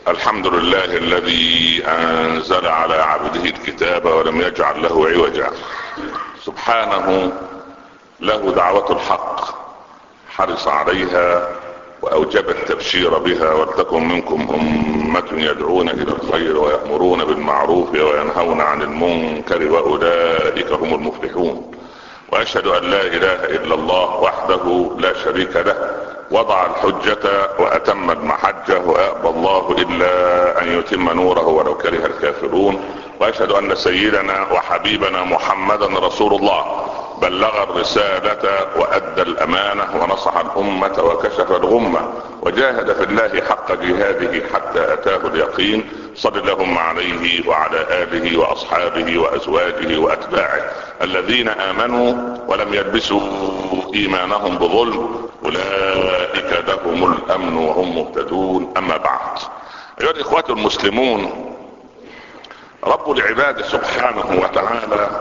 الحمد لله الذي انزل على عبده الكتاب ولم يجعل له عوجا. سبحانه له دعوة الحق حرص عليها واوجب التبشير بها. ولتكن منكم امة يدعون الى الخير ويأمرون بالمعروف وينهون عن المنكر واولئك هم المفلحون. واشهد ان لا اله الا الله وحده لا شريك له وضع الحجة واتم المحجة ويأبى الله الا ان يتم نوره ولو كره الكافرون. واشهد ان سيدنا وحبيبنا محمدا رسول الله بلغ الرسالة وادى الامانة ونصح الامة وكشف الغمة وجاهد في الله حق جهاده حتى اتاه اليقين. صل اللهم عليه وعلى اله واصحابه وازواجه واتباعه الذين امنوا ولم يلبسوا ايمانهم بظلم اولئك لهم الامن وهم مهتدون. اما بعد، ايها الاخوة المسلمون، رب العباد سبحانه وتعالى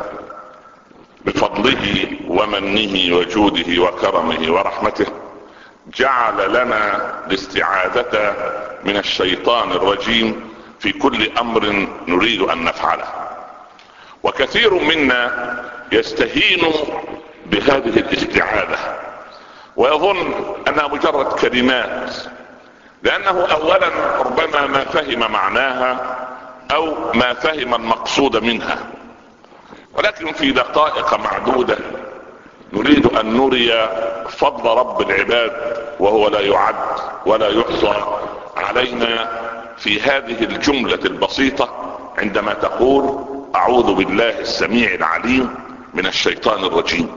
بفضله ومنه وجوده وكرمه ورحمته جعل لنا الاستعاذة من الشيطان الرجيم في كل امر نريد ان نفعله. وكثير منا يستهين بهذه الاستعاذة ويظن انها مجرد كلمات، لانه اولا ربما ما فهم معناها او ما فهم المقصود منها. ولكن في دقائق معدودة نريد ان نري فضل رب العباد وهو لا يعد ولا يحصى علينا في هذه الجملة البسيطة عندما تقول اعوذ بالله السميع العليم من الشيطان الرجيم.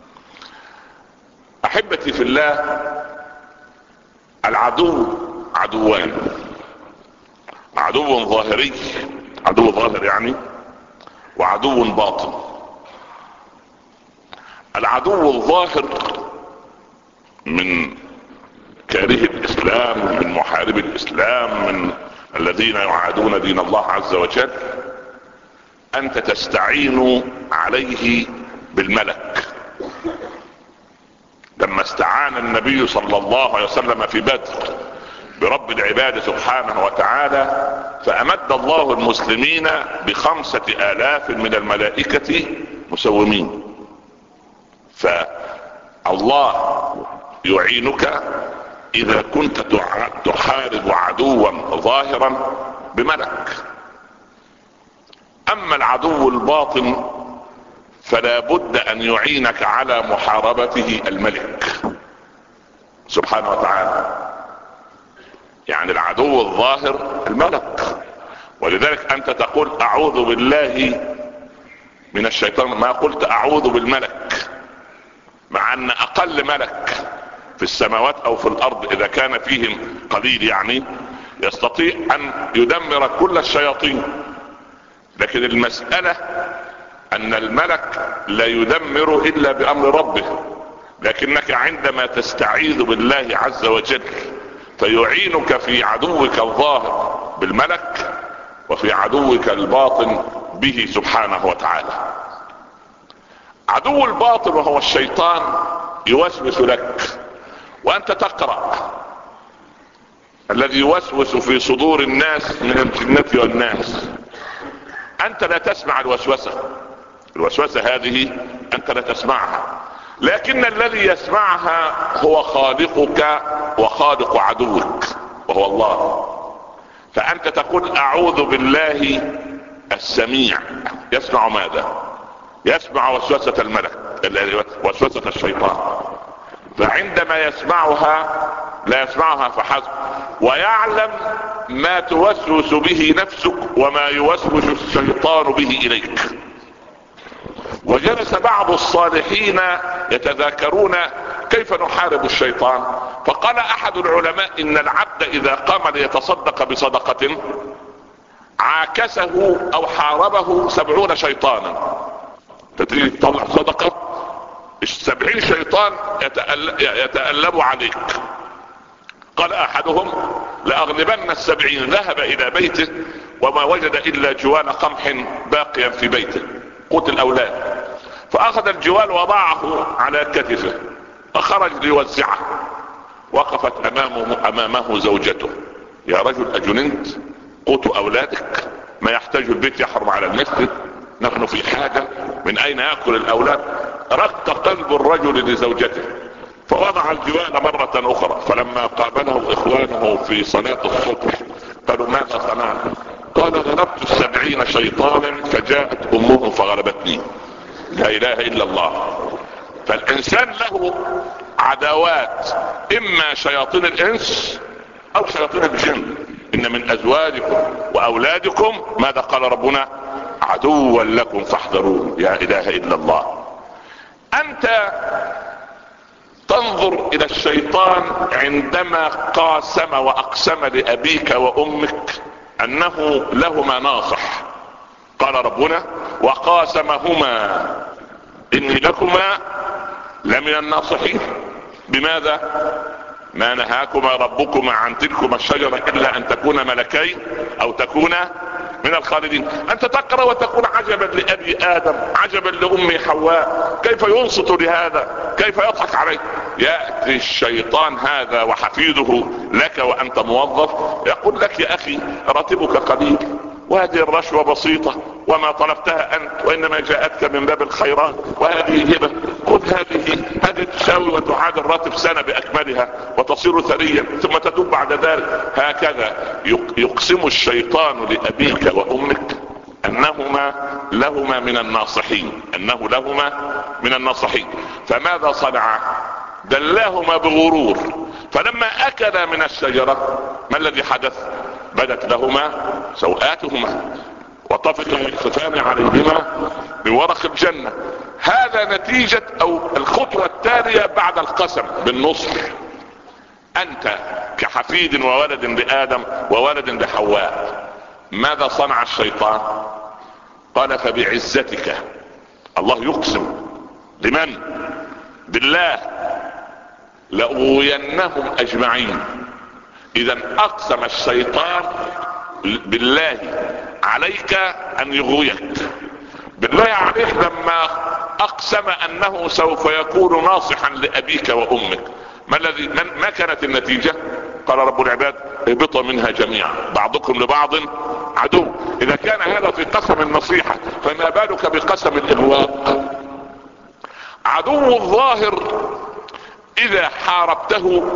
احبتي في الله، العدو عدوان: عدو ظاهري، عدو ظاهر يعني، وعدو باطن. العدو الظاهر من كاره الاسلام، من محارب الاسلام، من الذين يعادون دين الله عز وجل، انت تستعين عليه بالملك. لما استعان النبي صلى الله عليه وسلم في بدر برب العباد سبحانه وتعالى فامد الله المسلمين ب5,000 من الملائكة مسومين. فالله يعينك اذا كنت تحارب عدوا ظاهرا بملك. اما العدو الباطن فلا بد ان يعينك على محاربته الملك سبحانه وتعالى. يعني العدو الظاهر الملك، ولذلك انت تقول اعوذ بالله من الشيطان، ما قلت اعوذ بالملك، مع ان اقل ملك في السماوات او في الارض اذا كان فيهم قليل يعني يستطيع ان يدمر كل الشياطين. لكن المسألة ان الملك لا يدمر الا بامر ربه، لكنك عندما تستعيذ بالله عز وجل فيعينك في عدوك الظاهر بالملك وفي عدوك الباطن به سبحانه وتعالى. عدو الباطن وهو الشيطان يوسوس لك وانت تقرأ الذي يوسوس في صدور الناس من الجنة والناس. انت لا تسمع الوسوسة هذه انت لا تسمعها، لكن الذي يسمعها هو خالقك وخالق عدوك وهو الله. فانت تقول اعوذ بالله السميع. يسمع ماذا؟ يسمع وسوسة الملك، وسوسة الشيطان. فعندما يسمعها لا يسمعها فحسب، ويعلم ما توسوس به نفسك وما يوسوس الشيطان به اليك. وجلس بعض الصالحين يتذاكرون كيف نحارب الشيطان، فقال احد العلماء ان العبد اذا قام ليتصدق بصدقة عاكسه او حاربه 70 شيطانا. تدري تطلع صدقة 70 شيطان يتألب عليك. قال احدهم لاغلبن 70، ذهب الى بيته وما وجد الا جوال قمح باقيا في بيته قوت الاولاد، فاخذ الجوال وضعه على كتفه وخرج ليوزعه. وقفت امامه زوجته يا رجل اجننت؟ قوت اولادك ما يحتاج البيت يحرم على المسجد، نحن في حاجة من اين يأكل الاولاد؟ رق قلب الرجل لزوجته فوضع الجوال مرة اخرى. فلما قابله اخوانه في صلاة الصبح قالوا ماذا صنعت؟ قال غلبت 70 شيطانا فجاءت امه فغلبتني. لا اله الا الله. فالانسان له عداوات، اما شياطين الانس او شياطين الجن. ان من ازواجكم واولادكم ماذا قال ربنا؟ عدوا لكم فاحذروه. يا اله الا الله. انت تنظر الى الشيطان عندما قاسم واقسم لابيك وامك انه لهما ناصح. قال ربنا وقاسمهما اني لكما لمن الناصحين. بماذا؟ ما نهاكما ربكما عن تلكما الشجرة الا ان تكونا ملكين او تكونا من الخالدين. انت تقرأ وتقول عجبا لابي ادم عجبا لامي حواء، كيف ينصت لهذا؟ كيف يضحك عليه؟ يأتي الشيطان هذا وحفيده لك وانت موظف يقول لك يا اخي راتبك قليل وهذه الرشوة بسيطة وما طلبتها انت وانما جاءتك من باب الخيرات وهذه هبة، خذ هذه تساوي وتعادل راتب سنة باكملها وتصير ثريا ثم تتوب بعد ذلك. هكذا يقسم الشيطان لابيك وامك انهما لهما من الناصحين، انه لهما من الناصحين. فماذا صنع؟ دلاهما بغرور. فلما اكلا من الشجرة ما الذي حدث؟ بدت لهما سوآتهما وطفقا يخصفان عليهما من ورق الجنة. هذا نتيجة او الخطوة التالية بعد القسم بالنصح. انت كحفيد وولد لآدم وولد لحواء ماذا صنع الشيطان؟ قال فبعزتك. الله يقسم لمن؟ بالله لأغوينهم اجمعين. اذا اقسم الشيطان بالله عليك ان يغويك. بالله عليك لما اقسم انه سوف يكون ناصحا لابيك وامك ما كانت النتيجة؟ قال رب العباد اهبطوا منها جميعا بعضكم لبعض عدو. اذا كان هذا في قسم النصيحة فما بالك بقسم الاغواء؟ عدو الظاهر اذا حاربته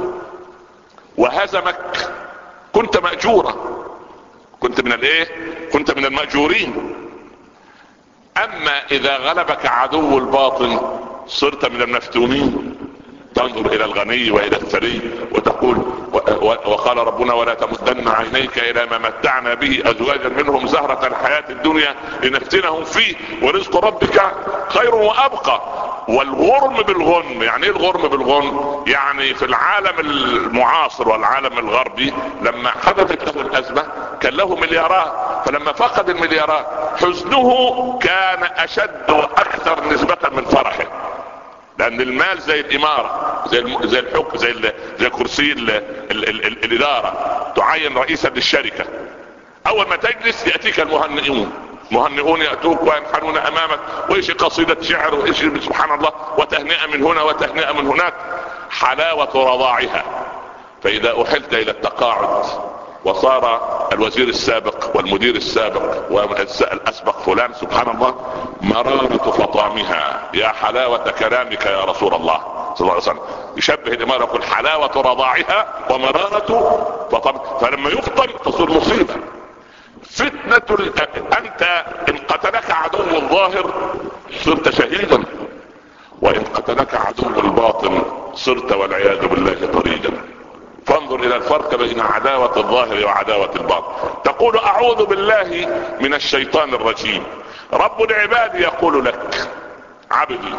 وهزمك كنت مأجورا، كنت من الايه؟ كنت من المأجورين. اما اذا غلبك عدو الباطن صرت من المفتونين. تنظر الى الغني والى الثري وتقول وقال ربنا ولا تمدن عينيك الى ما متعنا به ازواجا منهم زهرة الحياة الدنيا لنفتنهم فيه ورزق ربك خير وابقى. والغرم بالغنم. يعني ايه الغرم بالغنم؟ يعني في العالم المعاصر والعالم الغربي لما حدثت له الازمة كان له مليارات، فلما فقد المليارات حزنه كان اشد واكثر نسبة من فرحه. لان المال زي الامارة زي الحكم زي كرسي الادارة. تعين رئيسا للشركة، اول ما تجلس يأتيك المهنئون يأتوك وينحنون امامك وايش قصيدة شعر وايش سبحان الله وتهنئة من هنا وتهنئة من هناك. حلاوة رضاعها. فاذا احلت الى التقاعد وصار الوزير السابق والمدير السابق والاسبق فلان سبحان الله مرارة فطامها. يا حلاوة كلامك يا رسول الله صلى الله عليه وسلم. يشبه الامارة يقول حلاوة رضاعها ومرارة فطامها. فلما يفطم تصير مصيبة. فتنة انت ان قتلك عدو الظاهر صرت شهيدا، وان قتلك عدو الباطن صرت والعياذ بالله طريدا. فانظر الى الفرق بين عداوة الظاهر وعداوة الباطن. تقول اعوذ بالله من الشيطان الرجيم. رب العباد يقول لك عبدي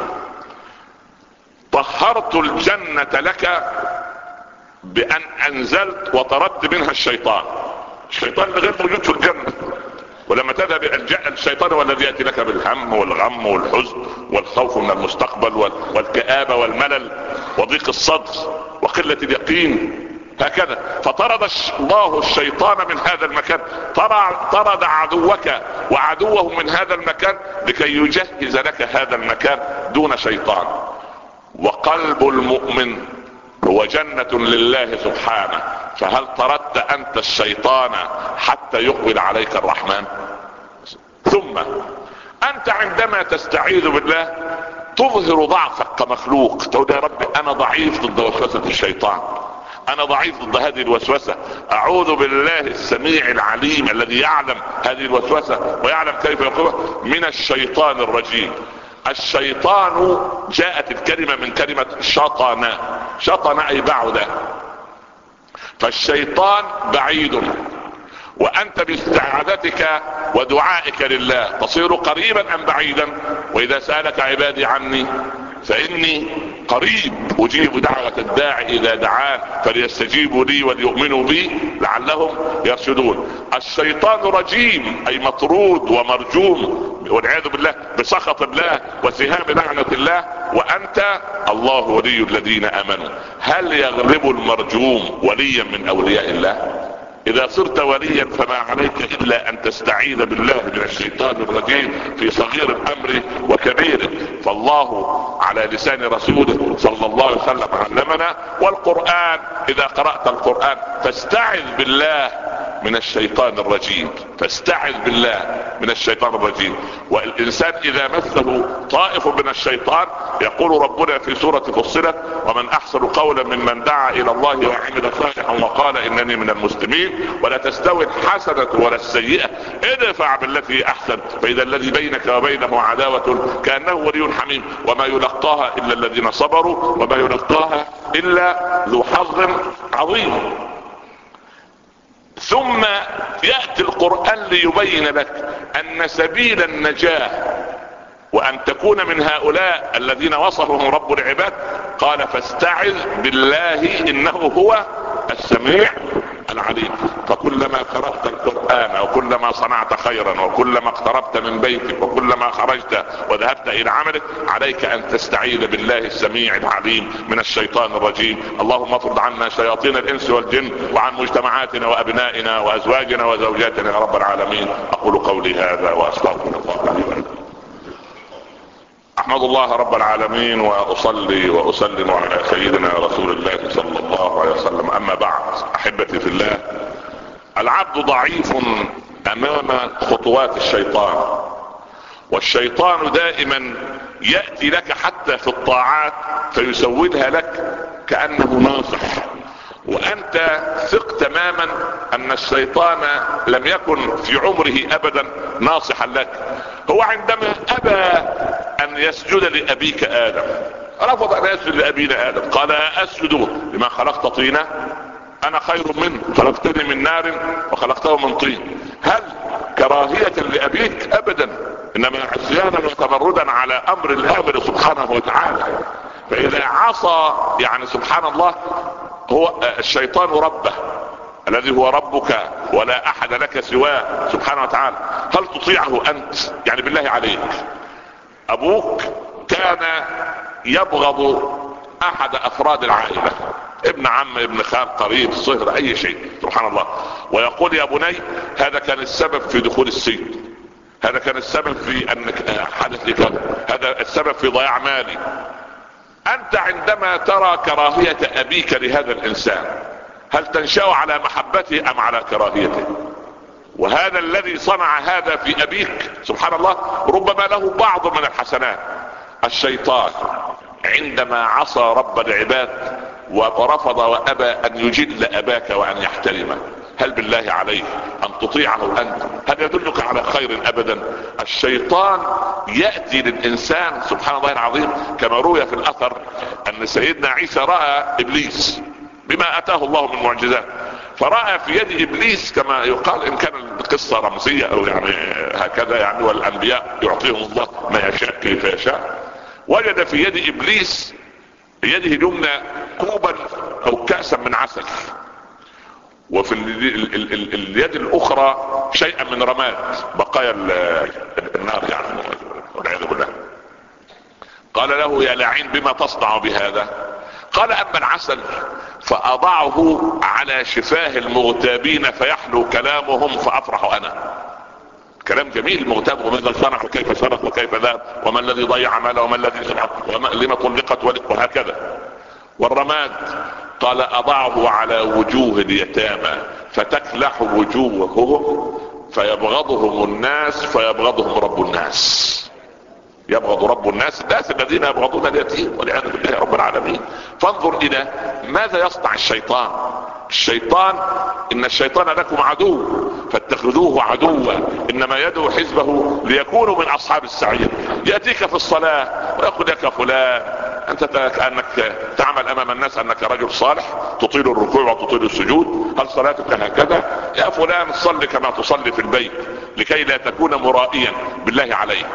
طهرت الجنة لك بان انزلت وطردت منها الشيطان. الشيطان غير موجود في الجنة. ولما تذهب الشيطان هو الذي يأتي لك بالهم والغم والحزن والخوف من المستقبل والكآبة والملل وضيق الصدر وقلة اليقين هكذا. فطرد الله الشيطان من هذا المكان، طرد عدوك وعدوه من هذا المكان لكي يجهز لك هذا المكان دون شيطان. وقلب المؤمن هو جنة لله سبحانه فهل طردت انت الشيطان حتى يقبل عليك الرحمن؟ ثم انت عندما تستعيذ بالله تظهر ضعفك كمخلوق، تقول يا رب انا ضعيف ضد وسوسة الشيطان، انا ضعيف ضد هذه الوسوسة، اعوذ بالله السميع العليم الذي يعلم هذه الوسوسة ويعلم كيف يقومها من الشيطان الرجيم. الشيطان جاءت الكلمة من كلمة شطن، شطن اي بعد، فالشيطان بعيد، وانت باستعاذتك ودعائك لله تصير قريبا ام بعيدا؟ واذا سألك عبادي عني فاني قريب اجيب دعوة الداعي اذا دعان فليستجيبوا لي وليؤمنوا بي لعلهم يرشدون. الشيطان رجيم اي مطرود ومرجوم والعياذ بالله بسخط الله وسهام لعنة الله، وانت الله ولي الذين امنوا. هل يغلب المرجوم وليا من اولياء الله؟ اذا صرت وليا فما عليك الا ان تستعيذ بالله من الشيطان الرجيم في صغير الامر وكبيره. فالله على لسان رسوله صلى الله عليه وسلم علمنا، والقرآن اذا قرأت القرآن فاستعذ بالله من الشيطان الرجيم، فاستعذ بالله من الشيطان الرجيم. والانسان اذا مسه طائف من الشيطان يقول ربنا في سورة فصلت: ومن احسن قولا ممن دعا الى الله وعمل صالحا وقال انني من المسلمين ولا تستوي الحسنة ولا السيئة ادفع بالتي احسن فاذا الذي بينك وبينه عداوة كأنه ولي حميم وما يلقاها الا الذين صبروا وما يلقاها الا ذو حظ عظيم. ثم يأتي القرآن ليبين لك ان سبيل النجاة وان تكون من هؤلاء الذين وصفهم رب العباد قال: فاستعذ بالله انه هو السميع العليم. فكلما قرأت القرآن وكلما صنعت خيرا وكلما اقتربت من بيتك وكلما خرجت وذهبت الى عملك عليك ان تستعيذ بالله السميع العليم من الشيطان الرجيم. اللهم اطرد عنا شياطين الانس والجن وعن مجتمعاتنا وابنائنا وازواجنا وزوجاتنا يا رب العالمين. اقول قولي هذا واستغفر الله لي ولكم. احمد الله رب العالمين واصلي واسلم على سيدنا رسول الله صلى الله عليه وسلم. اما بعد، احبتي في الله، العبد ضعيف امام خطوات الشيطان، والشيطان دائما يأتي لك حتى في الطاعات فيسودها لك كأنه ناصح، وانت ثق تماما ان الشيطان لم يكن في عمره ابدا ناصحا لك. هو عندما ابى ان يسجد لابيك ادم، رفض ان يسجد لابينا ادم، قال: اسجد لما خلقت طينا، انا خير منه خلقتني من نار وخلقته من طين. هل كراهية لابيك؟ ابدا، انما عصيانا وتمردا على امر الامر سبحانه وتعالى. فاذا عصى يعني سبحان الله، هو الشيطان ربه الذي هو ربك ولا احد لك سواه سبحانه وتعالى، هل تطيعه انت؟ يعني بالله عليك، ابوك كان يبغض احد افراد العائلة، ابن عم، ابن خال، قريب، صهر، اي شيء سبحان الله، ويقول: يا بني هذا كان السبب في دخول السجن، هذا كان السبب في ان حدث لي كذا، هذا السبب في ضياع مالي. انت عندما ترى كراهية ابيك لهذا الانسان هل تنشأ على محبته ام على كراهيته؟ وهذا الذي صنع هذا في ابيك سبحان الله ربما له بعض من الحسنات. الشيطان عندما عصى رب العباد ورفض وابى ان يجل اباك وان يحترمه، هل بالله عليك ان تطيعه انت؟ هل يدلك على خير ابدا؟ الشيطان يأتي للانسان سبحان الله العظيم، كما روي في الاثر ان سيدنا عيسى رأى ابليس بما اتاه الله من معجزات، فرأى في يد ابليس كما يقال، ان كان القصة رمزية او يعني هكذا يعني، والانبياء يعطيهم الله ما يشاء كيف يشاء، وجد في يد ابليس يده اليمنى كوبا او كأسا من عسل، وفي اليد الاخرى شيئا من رماد بقايا النار يعني والعياذ بالله. قال له: يا لعين بما تصنع بهذا؟ قال: اما العسل فاضعه على شفاه المغتابين فيحلو كلامهم فافرح انا. كلام جميل المغتاب، وماذا صنع وكيف سرق وكيف ذهب وما الذي ضيع ماله وما الذي سرق لما طلقت وهكذا. والرماد قال اضعه على وجوه اليتامى فتكلح وجوههم فيبغضهم الناس فيبغضهم رب الناس. يبغض رب الناس الذين يبغضون اليتيم والعياذ بالله رب العالمين. فانظر الى ماذا يصنع الشيطان. ان الشيطان لكم عدو فاتخذوه عدوا انما يدعو حزبه ليكونوا من اصحاب السعير. ياتيك في الصلاة ويقول لك فلان انت كأنك تعمل امام الناس انك رجل صالح تطيل الركوع وتطيل السجود. هل صلاتك هكذا؟ يا فلان صل كما تصلي في البيت لكي لا تكون مرائيا بالله عليك.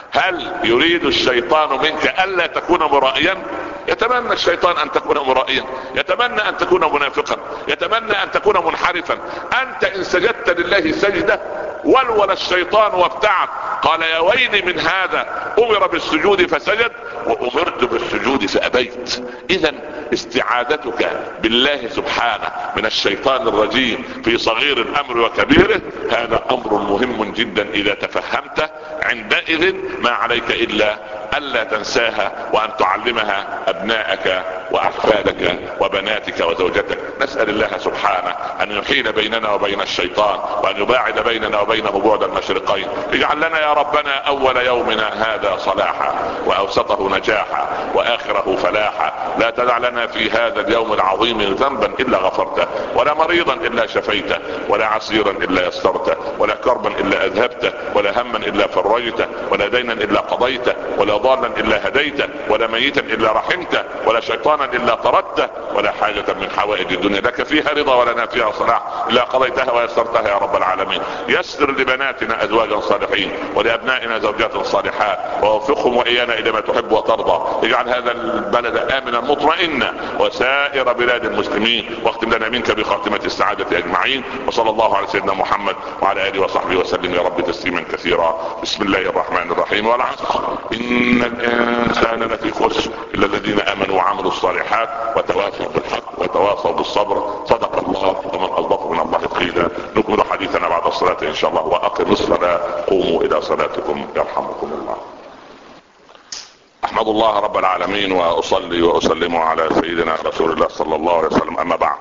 هل يريد الشيطان منك الا تكون مرائيا؟ يتمنى الشيطان ان تكون مرائيا، يتمنى ان تكون منافقا، يتمنى ان تكون منحرفا. انت ان سجدت لله سجدة ولول الشيطان وابتعد. قال يا ويلي من هذا امر بالسجود فسجد وامرت بالسجود فابيت. اذا استعادتك بالله سبحانه من الشيطان الرجيم في صغير الامر وكبيره هذا امر مهم جدا. اذا تفهمته عندئذ ما عليك الا الا تنساها وان تعلمها ابنائك واحفادك وبناتك وزوجتك. نسأل الله سبحانه ان يحيل بيننا وبين الشيطان وان يباعد بيننا وبينه بعد المشرقين. اجعل لنا يا ربنا اول يومنا هذا صلاحا واوسطه نجاحا واخره فلاحا. لا تدع لنا في هذا اليوم العظيم ذنبا الا غفرته ولا مريضا الا شفيته ولا عسيرا الا يسرته ولا كربا الا اذهبته ولا هما الا فرجته ولا دينا الا قضيته ولا ضالا الا هديته ولا ميتا الا رحمته ولا شيطانا الا طردته ولا حاجة من حوائج الدنيا لك فيها رضا ولنا فيها صلاح الا قضيتها ويسرتها يا رب العالمين. يسر لبناتنا ازواجا صالحين ولابنائنا زوجات صالحات ووفقهم وايانا الى ما تحب وترضى. اجعل هذا البلد امنا مطمئنا وسائر بلاد المسلمين واختم لنا منك بخاتمة السعادة اجمعين. وصلى الله على سيدنا محمد وعلى اله وصحبه وسلم يا رب تسليما كثيرا. بسم الله الرحمن الرحيم. والعصر ان الانسان لفي خسر الا الذين امنوا وعملوا الصالحات وتواصوا بالحق وتواصوا بالصبر. صدق الله ومن اصدق من الله قيلا. نكمل حديثنا بعد الصلاة ان شاء الله. واقم الصلاة قوموا الى صلاتكم يرحمكم الله. احمد الله رب العالمين واصلي واسلم على سيدنا رسول الله صلى الله عليه وسلم. اما بعد،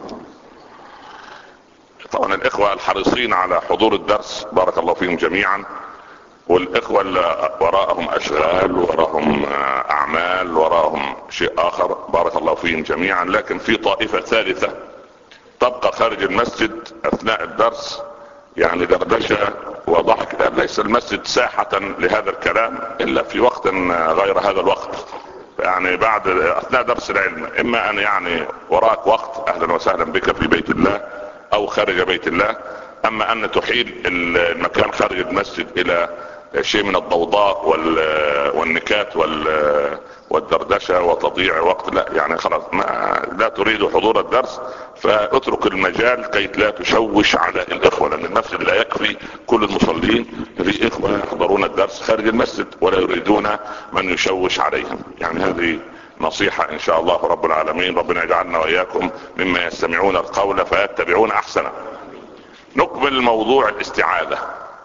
طبعا الاخوة الحريصين على حضور الدرس بارك الله فيهم جميعا، والاخوة اللي وراءهم اشغال وراءهم اعمال وراءهم شيء اخر بارك الله فيهم جميعا. لكن في طائفة ثالثة تبقى خارج المسجد اثناء الدرس، يعني دردشة وضحك. ليس المسجد ساحة لهذا الكلام الا في وقت غير هذا الوقت، يعني بعد اثناء درس العلم. اما ان يعني وراك وقت اهلا وسهلا بك في بيت الله او خارج بيت الله. اما ان تحيل المكان خارج المسجد الى شيء من الضوضاء والنكات والدردشة وتضييع وقت، لا يعني خلاص لا تريد حضور الدرس فاترك المجال كي لا تشوش على الاخوة، لان المسجد لا يكفي كل المصلين. في اخوة يحضرون الدرس خارج المسجد ولا يريدون من يشوش عليهم. يعني هذه نصيحة ان شاء الله رب العالمين. ربنا يجعلنا واياكم مما يستمعون القول فيتبعون احسنه. نكمل موضوع الاستعاذة.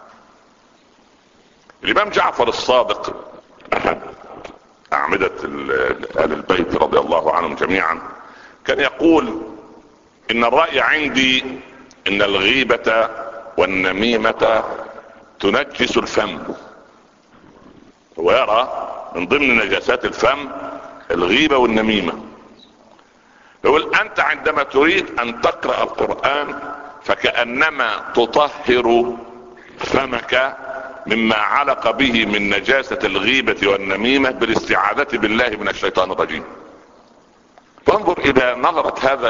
الامام جعفر الصادق احد اعمدة اهل البيت رضي الله عنهم جميعا كان يقول ان الرأي عندي ان الغيبة والنميمة تنجس الفم. ويرى من ضمن نجاسات الفم الغيبة والنميمة. يقول انت عندما تريد ان تقرأ القرآن فكأنما تطهر فمك مما علق به من نجاسة الغيبة والنميمة بالاستعاذة بالله من الشيطان الرجيم. فانظر الى نظرة هذا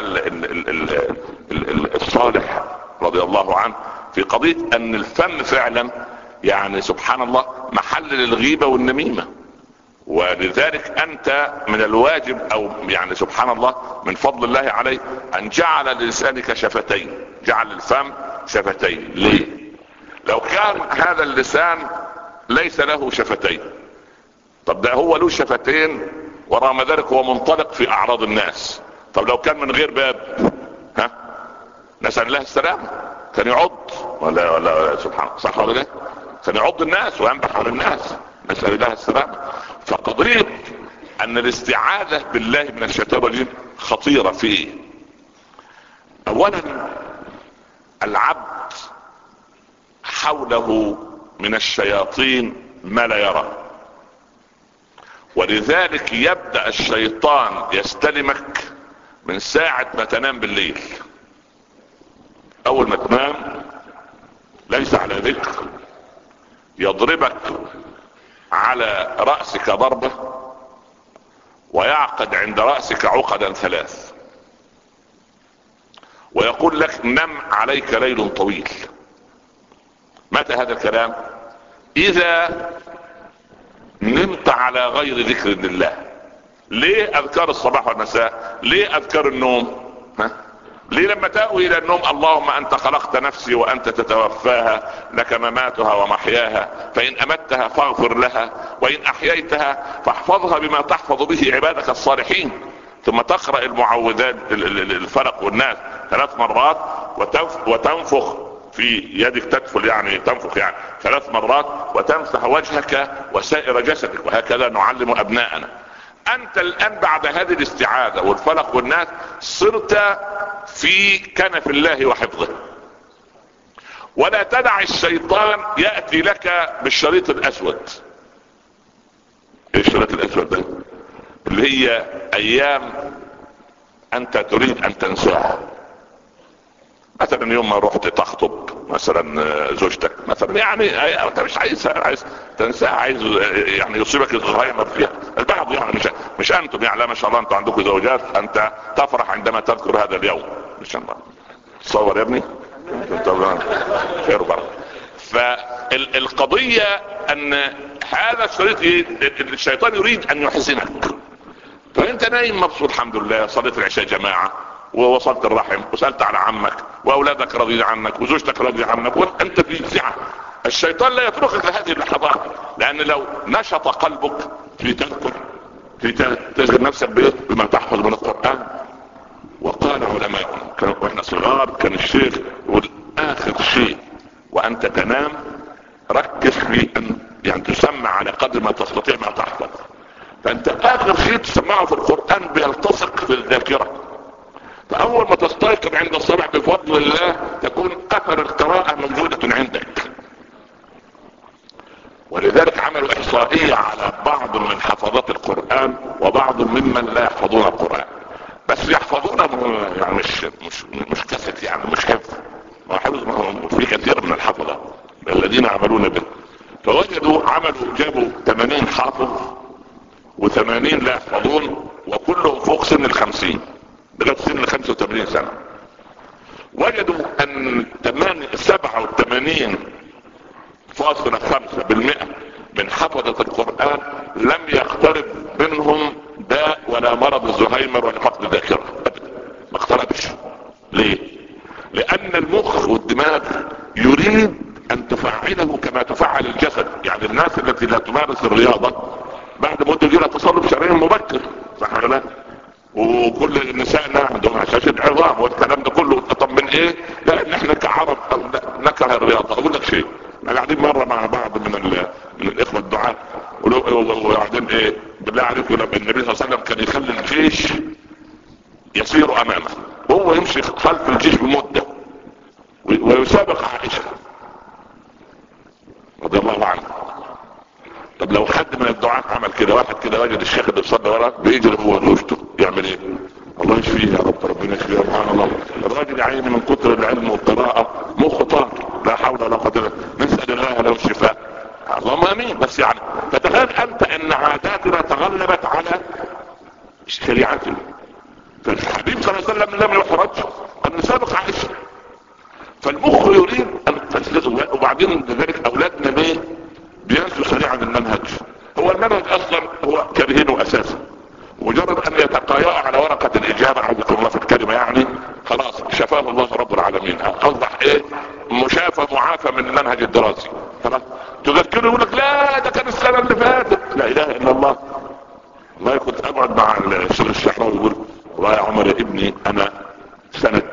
الصالح رضي الله عنه في قضية ان الفم فعلا يعني سبحان الله محل للغيبة والنميمة. ولذلك انت من الواجب او يعني سبحان الله من فضل الله عليه ان جعل للسانك شفتين، جعل الفم شفتين. ليه؟ لو كان هذا اللسان ليس له شفتين، طب ده هو له شفتين ورغم ذلك هو منطلق في اعراض الناس. طب لو كان من غير باب نسأل الله السلامة كان يعض ولا سبحان الله صح ولا لا؟ كان يعض الناس وينبح على الناس نسأل الله السلامة. فقضية ان الاستعاذة بالله من الشيطان الرجيم خطيرة فيه. اولا العبد حوله من الشياطين ما لا يرى، ولذلك يبدأ الشيطان يستلمك من ساعة ما تنام بالليل. اول ما تنام ليس على ذكر يضربك على رأسك ضربة ويعقد عند رأسك عقدا 3 ويقول لك نم عليك ليل طويل. متى هذا الكلام؟ اذا نمت على غير ذكر الله. ليه اذكار الصباح والمساء؟ ليه اذكار النوم؟ ليه لما تأوي الى النوم اللهم انت خلقت نفسي وانت تتوفاها لك مماتها ومحياها فان امتها فاغفر لها وان احييتها فاحفظها بما تحفظ به عبادك الصالحين. ثم تقرأ المعوذات الفلق والناس 3 مرات وتنفخ في يدك، تدفل يعني تنفخ يعني 3 مرات وتمسح وجهك وسائر جسدك، وهكذا نعلم ابناءنا. انت الان بعد هذه الاستعاذة والفلق والناس صرت في كنف الله وحفظه، ولا تدع الشيطان يأتي لك بالشريط الاسود. ايه الشريط الاسود ده؟ اللي هي ايام انت تريد ان تنساها. مثلا يوم ما رحت تخطب مثلا زوجتك مثلا، يعني انت مش عايز تنساها، عايز يعني يصيبك الزهايمر فيها. البعض يعني مش انتم يعني، لا ما شاء الله انتم عندكم زوجات انت تفرح عندما تذكر هذا اليوم ان شاء الله. تصور يا ابني خير وبركه. فالقضية ان هذا الشريط الشيطان يريد ان يحزنك. فانت نايم مبسوط الحمد لله، صليت العشاء جماعة ووصلت الرحم وسألت على عمك واولادك راضيين عنك وزوجتك راضية عنك وانت في سعة. الشيطان لا يتركك هذه اللحظات، لان لو نشط قلبك في تذكر في تشغل نفسك بما تحفظ من القرآن. وقال علماء واحنا صغار كان الشيخ يقول اخر شيء وانت تنام ركز في ان يعني تسمع على قدر ما تستطيع ما تحفظ. فانت اخر شيء تسمعه في القرآن بيلتصق في الذاكرة. فاول ما تستيقظ عند الصباح بفضل الله تكون اثر القراءة موجودة عندك. ولذلك عملوا احصائية على بعض من حفظات القرآن وبعض ممن لا يحفظون القرآن، بس يحفظونه يعني مش كسد يعني مش حفظ، ما حفظ في كثير من الحفظة الذين عملون به. فوجدوا جابوا 80 حافظ و80 لا يحفظون وكلهم فوق سن 50 لغاية سن 85 سنة. وجدوا ان 87.5% من حفظة القرآن لم يقترب منهم داء ولا مرض الزهايمر ولا فقد الذاكرة ابدا، ما اقتربش. ليه؟ لان المخ والدماغ يريد ان تفعله كما تفعل الجسد. يعني الناس التي لا تمارس الرياضة بعد مدة يجي لها تصلب شرايين مبكر، صح ولا لا؟ وكل نسائنا عندهم هشاشة عظام والكلام ده كله. طب من ايه؟ لان احنا كعرب نكره الرياضة. اقول لك شيء، احنا قاعدين مرة مع بعض من الاخوة الدعاء وقاعدين ايه بالله عليكم، لما النبي صلى الله عليه وسلم كان يخلي الجيش يسير امامه وهو يمشي خلف الجيش بمدة ويسابق عائشة رضي الله عنه. طب لو حد من الدعاة عمل كده، واحد كده وجد الشيخ اللي بيصلي وراه بيجري هو زوجته، يعمل ايه؟ الله يشفيه يا رب، ربنا يشفيه سبحان الله. الراجل يا عيني من كتر العلم والقراءة مخه طار، لا حول ولا قوة، نسأل الله له الشفاء اللهم امين. بس يعني فتخيل انت ان عاداتنا تغلبت على شريعتنا. فالحبيب صلى الله عليه وسلم لم يحرج ان يسابق عائشة. فالمخ يريد ان تسلطه. وبعدين لذلك اولادنا ليه بينسوا سريعا المنهج؟ هو المنهج اصلا هو كرهينه اساسا، مجرد ان يتقايا على ورقة الاجابة عندكم الله في الكلمة يعني خلاص شفاه الله رب العالمين، اصبح ايه مشافى معافى من المنهج الدراسي. خلاص تذكره يقول لك لا ده كان السنة اللي فاتت، لا اله الا الله. والله كنت اقعد مع الشيخ الشحراوي يقول والله يا عمر يا ابني انا سنة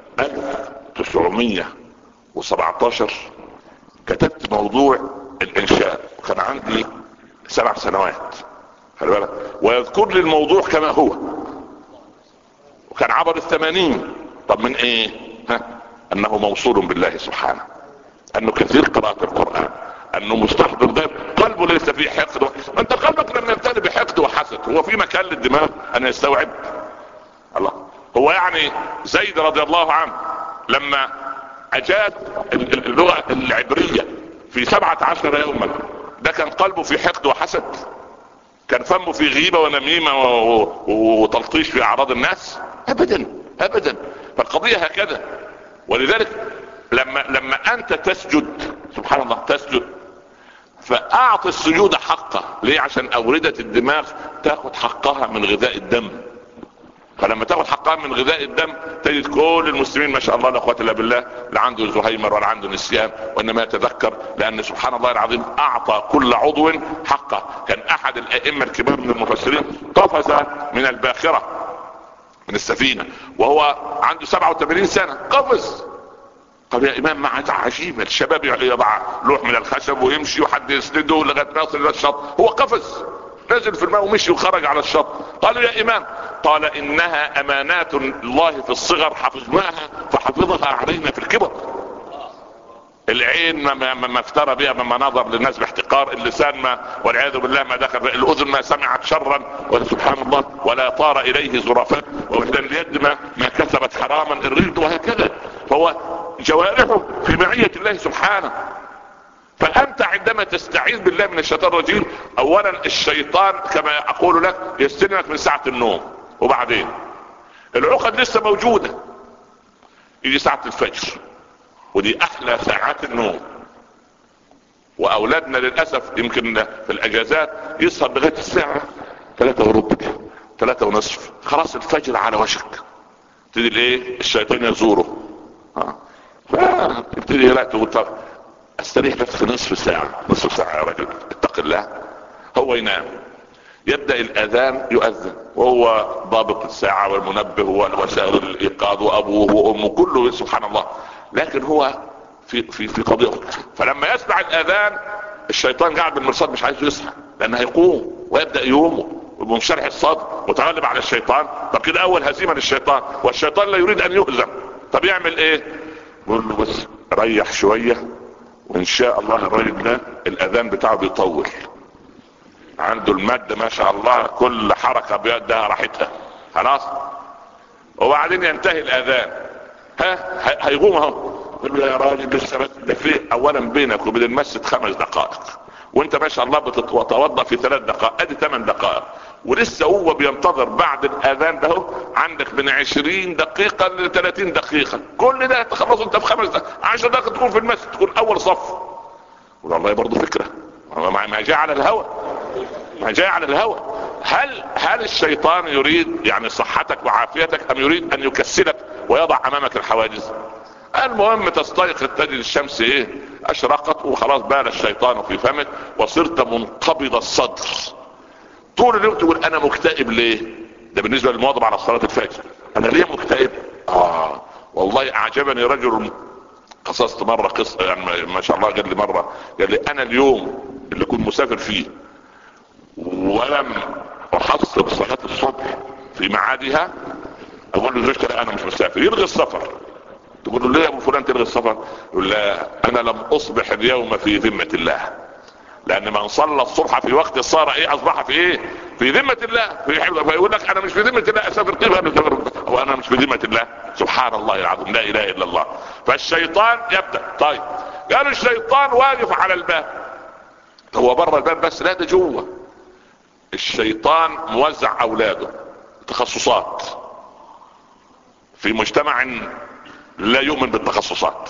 1917 كتبت موضوع الانشاء، كان عندي 7 سنوات، خلي بالك، ويذكر لي الموضوع كما هو. وكان عبر 80. طب من ايه؟ انه موصول بالله سبحانه، انه كثير قراءة القرآن، انه مستحضر ده، قلبه ليس فيه حقد. انت قلبك لما يمتلئ بحقد وحسد هو في مكان للدماغ ان يستوعب؟ الله. هو يعني زيد رضي الله عنه لما اجاد اللغة العبرية في 17 يوما، ده كان قلبه في حقد وحسد؟ كان فمه في غيبة ونميمة وتلطيش في اعراض الناس؟ ابدا ابدا. فالقضية هكذا. ولذلك لما انت تسجد، سبحان الله، تسجد، فاعطي السجود حقه. ليه؟ عشان اوردة الدماغ تاخد حقها من غذاء الدم. فلما تاخد حقها من غذاء الدم تجد كل المسلمين ما شاء الله لا قوة الا بالله، لا عنده زهيمر ولا عنده نسيان، وانما يتذكر، لان سبحان الله العظيم اعطى كل عضو حقه. كان احد الائمة الكبار من المفسرين قفز من الباخرة، من السفينة، وهو عنده 87 سنة، قفز. قال يا امام ما عجيب، الشباب يضع لوح من الخشب ويمشي وحد يسنده لغايه ما يصل الى الشط، هو قفز نزل في الماء ومشي وخرج على الشط. قالوا يا امام، قال انها امانات الله في الصغر حفظناها فحفظها علينا في الكبر. العين ما افترى بها، ما نظر للناس باحتقار، اللسان ما والعياذ بالله ما دخل، الاذن ما سمعت شرا سبحان الله ولا طار اليه زرافات، واليد ما كسبت حراما، الرجل وهكذا. فهو جوارحه في معية الله سبحانه. فانت عندما تستعيذ بالله من الشيطان الرجيم، اولا الشيطان كما اقول لك يستلمك من ساعة النوم، وبعدين العقد لسه موجودة، يجي ساعة الفجر ودي احلى ساعات النوم. واولادنا للاسف يمكن في الاجازات يسهر لغاية الساعة 3:15 3:30، خلاص الفجر على وشك، تبتدي الايه الشيطان يزوره. ابتدي لا تقول طب استريح بس نصف ساعة يا رجل اتق الله. هو ينام، يبدأ الاذان يؤذن وهو ضابط الساعة والمنبه والوسائل الايقاظ وابوه وامه كله سبحان الله، لكن هو في قضية. فلما يسمع الاذان الشيطان قاعد بالمرصاد مش عايزه يصحى، لانه هيقوم ويبدأ يومه ومنشرح الصدر متغلب على الشيطان. طب كده اول هزيمة للشيطان، والشيطان لا يريد ان يهزم. طب يعمل ايه؟ يقول له بس ريح شوية وان شاء الله الراجل ده الاذان بتاعه بيطول، عنده المادة ما شاء الله كل حركة بيدها راحتها خلاص. وبعدين ينتهي الاذان، هيقوم اهو، يقول له يا راجل لسه ده في اولا بينك وبين المسجد 5 دقائق، وانت ما شاء الله بتتوضا في 3 دقائق، ادي 8 دقائق، ولسه هو بينتظر بعد الاذان ده عندك من 20 دقيقة ل 30 دقيقة، كل ده تخلص انت في 5 دقائق، 10 دقائق تكون في المسجد، تكون اول صف. والله برضو فكرة ما جاء على الهوى، ما جاء على الهوى. هل الشيطان يريد يعني صحتك وعافيتك، ام يريد ان يكسلك ويضع امامك الحواجز؟ المهم تستيقظ تجد الشمس ايه اشرقت، وخلاص بال الشيطان في فمك، وصرت منقبض الصدر. طول اليوم تقول انا مكتئب ليه؟ ده بالنسبة للمواظب على صلاة الفجر. انا ليه مكتئب؟ والله اعجبني رجل قصصت مرة قصة يعني ما شاء الله، قال لي مرة، قال لي انا اليوم اللي كنت مسافر فيه ولم احصل صلاة الصبح في معادها، اقول له زوجتي لا انا مش مسافر، يلغي السفر. تقول له ليه يا ابو فلان تلغي السفر؟ يقول لا انا لم اصبح اليوم في ذمة الله، لان من صلى الصبح في وقت صار ايه اصبح في ايه في ذمة الله. فيقول لك انا مش في ذمة الله، اسافر كيف وانا مش في ذمة الله؟ سبحان الله العظيم، لا اله الا الله. فالشيطان يبدأ. طيب قالوا الشيطان واقف على الباب، هو بره الباب بس؟ لا ده جوه. الشيطان موزع اولاده تخصصات في مجتمع لا يؤمن بالتخصصات.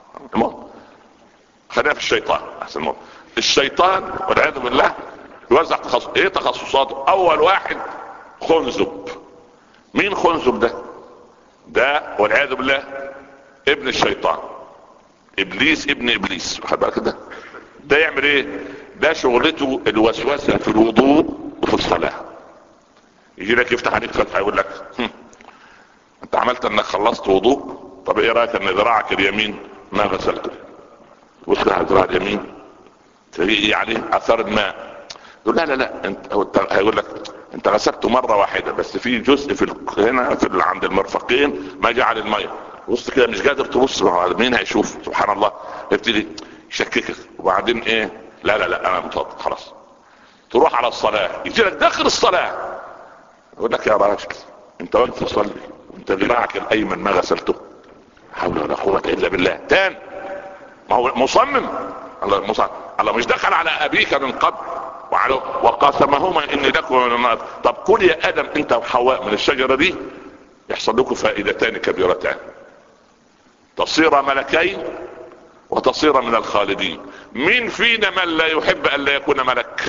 خلينا في الشيطان احسن موت. الشيطان والعياذ بالله يوزع تخصص. ايه تخصصاته؟ اول واحد خنزب. مين خنزب ده والعياذ بالله ابن الشيطان، ابليس ابن ابليس. واخد بالك ده يعمل ايه؟ ده شغلته الوسوسة في الوضوء وفي الصلاة. يجي لك يفتح عليك فتحة يقول لك انت عملت انك خلصت وضوء، طب ايه رايك ان ذراعك اليمين ما غسلته؟ واسمع ذراع اليمين تلاقيه عليه اثار الماء، يقول لا لا لا، انت هيقول لك انت غسلته مره واحده بس في جزء هنا عند المرفقين ما جعل الميه، بص كده مش قادر تبص، مين هيشوف؟ سبحان الله. يبتدي يشككك وبعدين ايه، لا لا لا انا متوضئ خلاص. تروح على الصلاه يجي لك داخل الصلاه يقول لك يا راجل انت واقف تصلي وانت ذراعك الايمن ما غسلته، حول ولا قوه الا بالله. تاني ما هو مصمم، الله مش دخل على ابيك من قبل وقاسمهما اني لكم من النار. طب كل يا ادم انت وحواء من الشجره دي يحصل لكم فائدتان كبيرتان، تصير ملكين وتصير من الخالدين. مين فينا من لا يحب ان لا يكون ملك؟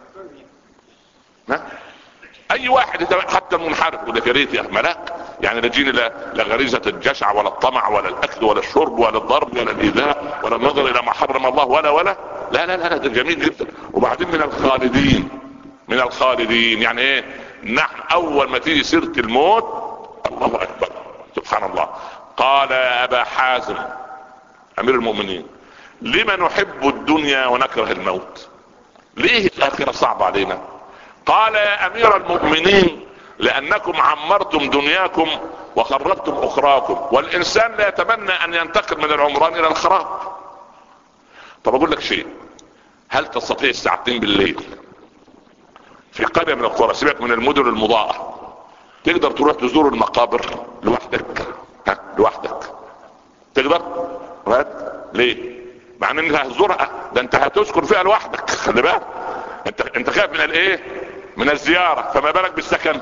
اي واحد، حتى المنحرف يقول لك يا ريت يا ملاك، يعني لا تجيني لا غريزه الجشع ولا الطمع ولا الاكل ولا الشرب ولا الضرب ولا الايذاء ولا النظر الى ما حرم الله ولا لا لا لا، ده جميل جدا. وبعدين من الخالدين، من الخالدين يعني ايه؟ نحن اول ما تيجي سيره الموت الله اكبر سبحان الله. قال يا ابا حازم امير المؤمنين لما نحب الدنيا ونكره الموت؟ ليه الاخره صعبه علينا؟ قال يا امير المؤمنين لانكم عمرتم دنياكم وخربتم اخراكم، والانسان لا يتمنى ان ينتقل من العمران الى الخراب. طب اقول لك شيء، هل تستطيع الساعتين بالليل في قرية من القرى، سيبك من المدن المضاءة، تقدر تروح تزور المقابر لوحدك؟ لوحدك تقدر؟ ليه؟ مع ان انت هتزورها، ده انت هتسكن فيها لوحدك، خلي بالك انت خايف من الايه؟ من الزيارة، فما بالك بالسكن؟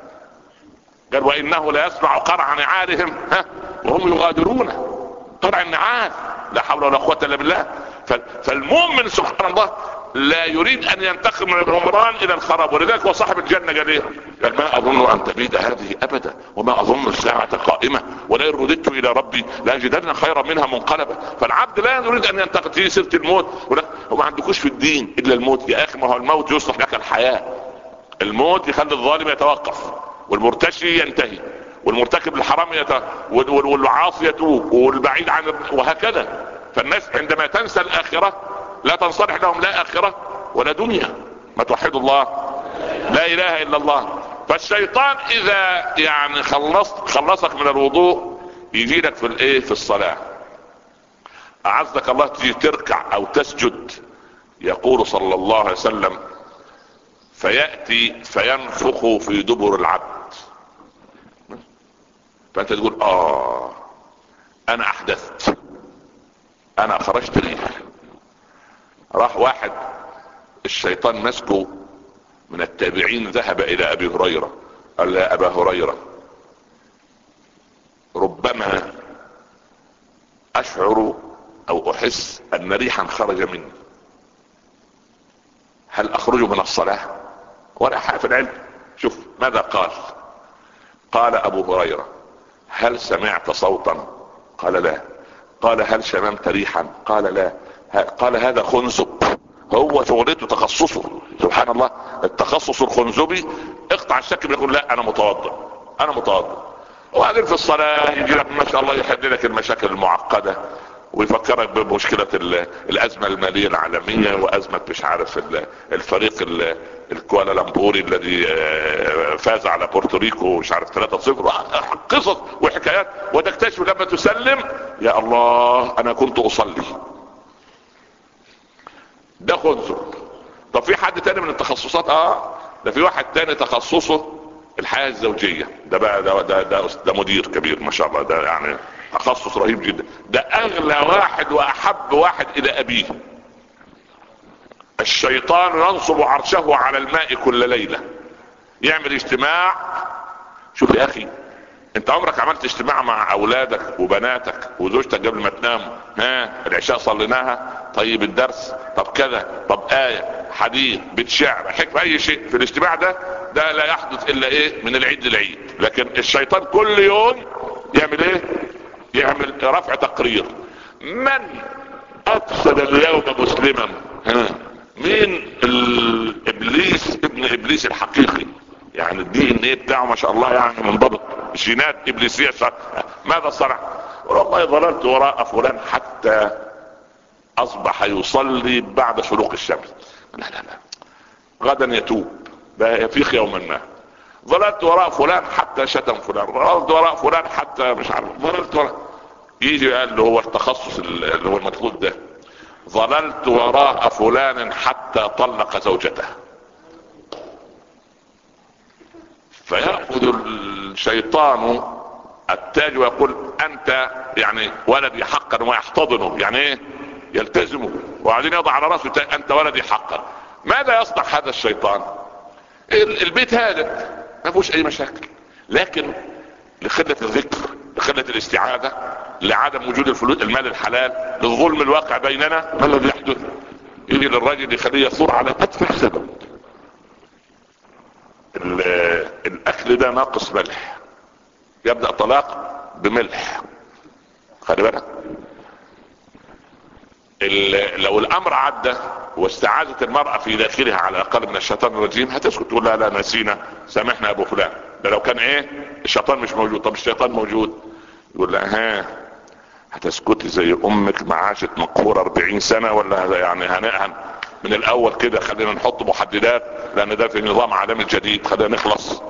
قال وانه لا يسمع قرع نعالهم وهم يغادرون. قرع النعال، لا حول ولا قوة الا بالله. فالمؤمن سبحان الله لا يريد ان ينتقل من العمران الى الخراب، ولذلك هو صاحب الجنة قال ايه؟ قال ما اظن ان تبيد هذه ابدا وما اظن الساعة قائمة ولئن رددت الى ربي لاجدن خيرا منها منقلبا. فالعبد لا يريد ان ينتقل. تيجي سيرة الموت وما عندكوش في الدين الا الموت. يا اخي ما هو الموت يصلح لك الحياة، الموت يخلي الظالم يتوقف والمرتشي ينتهي والمرتكب الحرام والعاصي يتوب والبعيد عن وهكذا. فالناس عندما تنسى الاخرة لا تنصلح لهم لا اخرة ولا دنيا. ما توحدوا الله، لا اله الا الله. فالشيطان اذا يعني خلصك من الوضوء يجي لك في الايه؟ في الصلاة. اعزك الله تيجي تركع او تسجد، يقول صلى الله عليه وسلم فيأتي فينفخ في دبر العبد. فانت تقول انا احدثت، انا خرجت ريح. راح واحد الشيطان مسكه من التابعين ذهب الى ابي هريرة قال يا ابا هريرة ربما اشعر او احس ان ريحا خرج مني، هل اخرج من الصلاة؟ ولا حاجة في العلم. شوف ماذا قال. قال ابو هريرة هل سمعت صوتا؟ قال لا. قال هل شممت ريحا؟ قال لا. قال هذا خنزب، هو شغلته تخصصه سبحان الله التخصص الخنزبي. اقطع الشك بيقول لا انا متوضئ انا متوضئ. وبعدين في الصلاة يجي لك ما شاء الله يحل لك المشاكل المعقدة ويفكرك بمشكلة الازمة المالية العالمية وازمة مش عارف الفريق الكوالالمبوري الذي فاز على بورتوريكو مش عارف 3-0، قصص وحكايات. وتكتشف لما تسلم يا الله انا كنت اصلي. ده خنزب. طب في حد تاني من التخصصات؟ ده في واحد تاني تخصصه الحياة الزوجية. ده بقى ده مدير كبير ما شاء الله، ده يعني تخصص رهيب جدا. ده اغلى واحد واحب واحد الى ابيه. الشيطان ينصب عرشه على الماء كل ليلة، يعمل اجتماع. شوف يا اخي انت عمرك عملت اجتماع مع اولادك وبناتك وزوجتك قبل ما تنام؟ العشاء صليناها، طيب الدرس، طب كذا، طب آية، حديث، بيت شعر، حكمة، اي شيء في الاجتماع ده لا يحدث الا ايه؟ من العيد للعيد. لكن الشيطان كل يوم يعمل ايه؟ يعمل رفع تقرير. من افسد اليوم مسلما؟ مين الابليس ابن ابليس الحقيقي؟ يعني الدي ان ايه بتاعه ما شاء الله يعني منضبط، جينات ابليسية. ماذا صنع؟ والله ظللت وراء فلان حتى اصبح يصلي بعد شروق الشمس. لا لا لا غدا يتوب، ده يفيق يوما ما. ظللت وراء فلان حتى شتم فلان، ظللت وراء فلان حتى مش عارف، ظللت وراء. يجي قال له هو التخصص اللي هو المطلوب ده، ظللت وراء فلان حتى طلق زوجته. فيأخذ الشيطان التاج ويقول انت يعني ولدي حقا، ويحتضنه، يعني ايه؟ يلتزمه، وبعدين يضع على راسه انت ولدي حقا. ماذا يصنع هذا الشيطان؟ البيت هذا ما فيهوش اي مشاكل، لكن لخلة الذكر، لخلة الاستعاذة، لعدم وجود الفلوس المال الحلال، للظلم الواقع بيننا، ما الذي يحدث؟ يجي للرجل يخليه يثور على ادفع سبب. الاكل ده ناقص ملح، يبدأ طلاق بملح، خلي بالك. لو الامر عدى واستعاذت المرأة في داخلها على الاقل من الشيطان الرجيم، هتسكت تقول لا لا نسينا سامحنا يا ابو فلان. ده لو كان ايه؟ الشيطان مش موجود. طب الشيطان موجود، يقول لها ها هتسكتي زي امك ما عاشت مقهورة 40 سنة ولا يعني هنقهن من الاول كده؟ خلينا نحط محددات لان ده في نظام عالمي جديد، خلينا نخلص.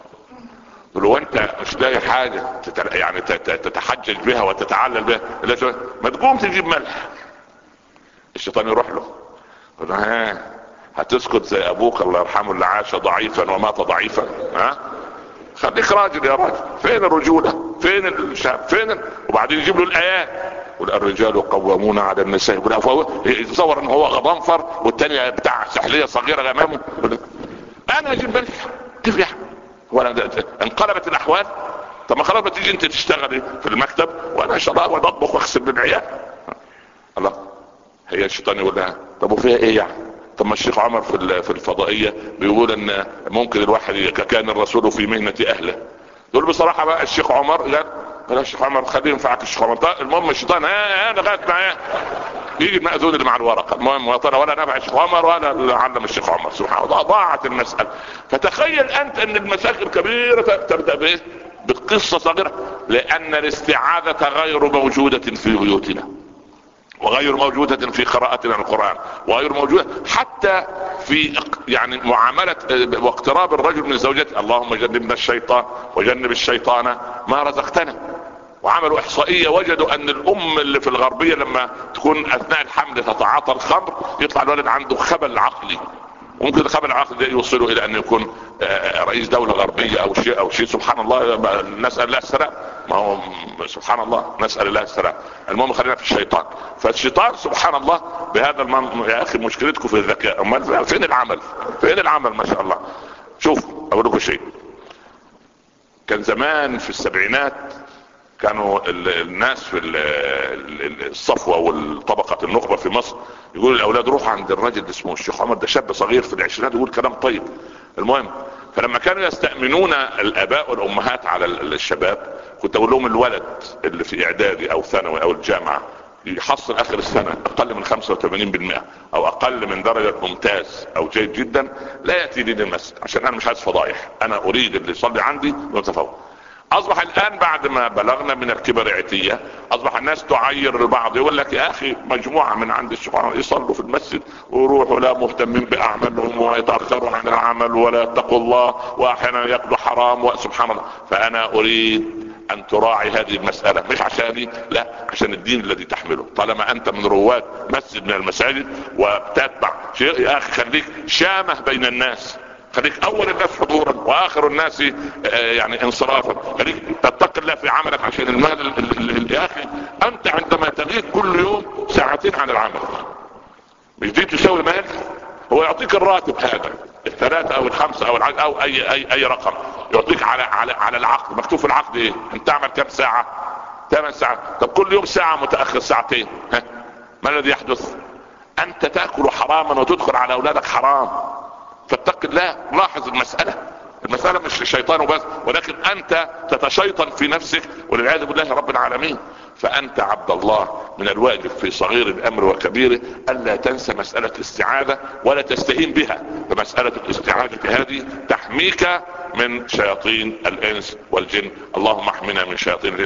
لو انت مش لاقي حاجة يعني تتحجج بها وتتعلل بها، ما تقوم تجيب ملح. الشيطان يروح له يقول له ها هتسكت زي ابوك الله يرحمه اللي عاش ضعيفا ومات ضعيفا؟ ها خليك راجل يا راجل. فين الرجولة؟ فين الشاب؟ فين وبعدين يجيب له الايات، يقول الرجال قوامون على النساء. يتصور ان هو غضنفر والتاني بتاع سحلية صغيرة امامه. انا اجيب ملح كيف يعني؟ ولا انقلبت الاحوال؟ طب ما خلاص تيجي انت تشتغلي في المكتب وانا ان شاء الله اطبخ واغسل بالعيال. الله، هي الشيطان يقول لها طب وفيها ايه يعني؟ طب ما الشيخ عمر في الفضائية بيقول ان ممكن الواحد كان الرسول في مهنة اهله. دول بصراحة بقى الشيخ عمر قال الشيخ عمر خليه ينفعك الشيخ عمر. المهم الشيطان لغاية معاه يجي المأذون اللي مع الورقة. المهم ولا نبع الشيخ عمر ولا علم الشيخ عمر، سبحان الله ضاعت المسألة. فتخيل انت ان المشاكل كبيرة تبدأ بايه؟ بقصة صغيرة، لان الاستعاذة غير موجودة في بيوتنا، وغير موجودة في قراءتنا القرآن، وغير موجودة حتى في يعني معاملة واقتراب الرجل من زوجته. اللهم جنبنا الشيطان وجنب الشيطان ما رزقتنا. وعملوا احصائية وجدوا ان الام اللي في الغربية لما تكون اثناء الحمل تتعاطى الخمر يطلع الولد عنده خبل عقلي، وممكن الخبل العقلي ده يوصله الى ان يكون رئيس دولة غربية او شيء سبحان الله. نسأل الله السلام. ما هو سبحان الله نسأل الله السلام. المهم خلينا في الشيطان. فالشيطان سبحان الله بهذا يا اخي مشكلتكم في الذكاء. امال فين العمل؟ فين العمل؟ ما شاء الله. شوف اقول لكم شيء، كان زمان في السبعينات كانوا الناس في الصفوة والطبقة النخبة في مصر يقولوا الاولاد روحوا عند الرجل اسمه الشيخ عمر، ده شاب صغير في العشرينات يقول كلام طيب. المهم فلما كانوا يستأمنون الاباء والامهات على الشباب كنت اقول لهم الولد اللي في اعدادي او ثانوي او الجامعة يحصل اخر السنة اقل من 85% او اقل من درجة ممتاز او جيد جدا لا يأتي لي للمسجد، عشان انا مش عايز فضايح، انا اريد اللي يصلي عندي متفوق. اصبح الان بعد ما بلغنا من الكبر عتية اصبح الناس تعير البعض، يقول لك يا اخي مجموعة من عند السبحان يصلوا في المسجد ويروحوا لا مهتمين باعمالهم ويتأخروا عن العمل ولا يتقوا الله واحيانا ياكلوا حرام وسبحان الله. فانا اريد ان تراعي هذه المسألة، مش عشاني لا، عشان الدين الذي تحمله. طالما انت من رواد مسجد من المساجد وبتتبع شيء يا اخي خليك شامة بين الناس، خليك اول الناس حضورا واخر الناس يعني انصرافا، خليك تتقي الله في عملك عشان المال. يا اخي انت عندما تغيب كل يوم ساعتين عن العمل مش دي تساوي مال؟ هو يعطيك الراتب هذا الثلاثة او الخمسة او اي رقم يعطيك على العقد، مكتوب في العقد ايه؟ انت تعمل كم ساعة؟ 8 ساعات. طب كل يوم ساعة متأخر ساعتين، ها ما الذي يحدث؟ انت تأكل حراما وتدخل على اولادك حرام. فاتق الله. لاحظ المسألة مش الشيطان وبس، ولكن انت تتشيطن في نفسك والعياذ بالله رب العالمين. فانت عبد الله من الواجب في صغير الامر وكبيره الا تنسى مسألة الاستعاذة ولا تستهين بها. فمسألة الاستعاذة هذه تحميك من شياطين الانس والجن. اللهم احمنا من شياطين الانس